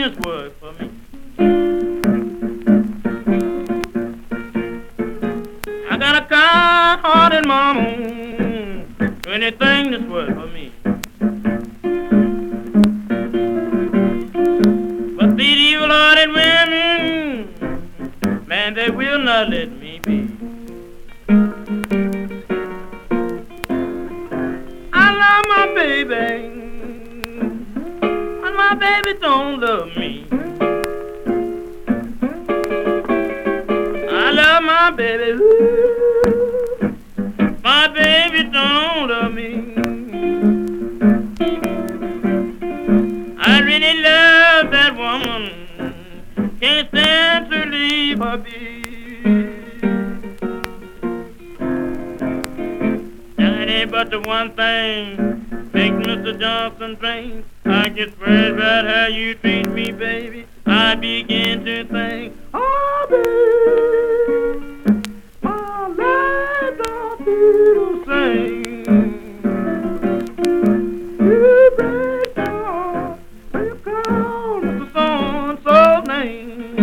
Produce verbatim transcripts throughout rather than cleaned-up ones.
that's work for me. I got a kind-hearted mama, anything that's work for me. But these evil-hearted women, man, they will not let me be. I love my baby, and my baby don't love me. I love my baby, ooh, my baby don't love me. I really love that woman, can't stand to leave her be. That ain't but the one thing makes Mister Johnson think. I get swear about how you treat me, baby. I begin to think, oh, baby, my life don't feel the same. You break down when you call Mister So-and-so's name.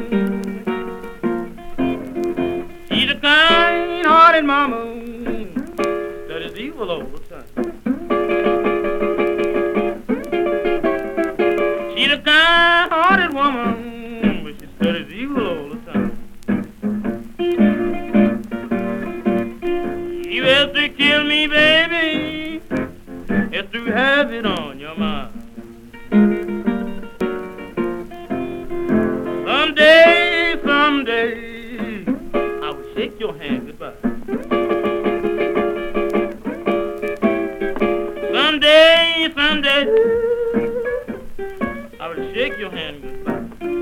She's a kind-hearted mama that is evil all the time. She's a kind-hearted woman, but she studies evil all the time. You have to kill me, baby, if you have it on your mind. Someday, someday, I will shake your hand goodbye. Someday, someday, I will shake your hand goodbye.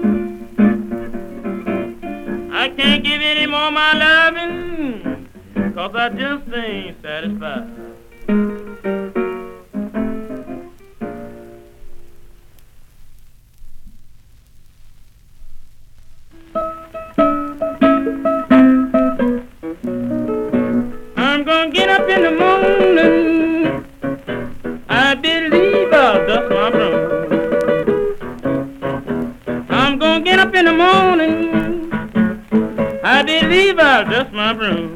I can't give any more my loving, 'cause I just ain't satisfied. I'm gonna get up in the morning, I believe I'll dust my broom. I'm gonna get up in the morning, I believe I'll dust my broom.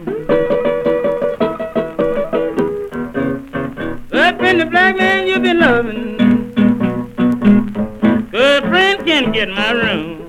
Up in the black man you've been loving, good friend can get my room.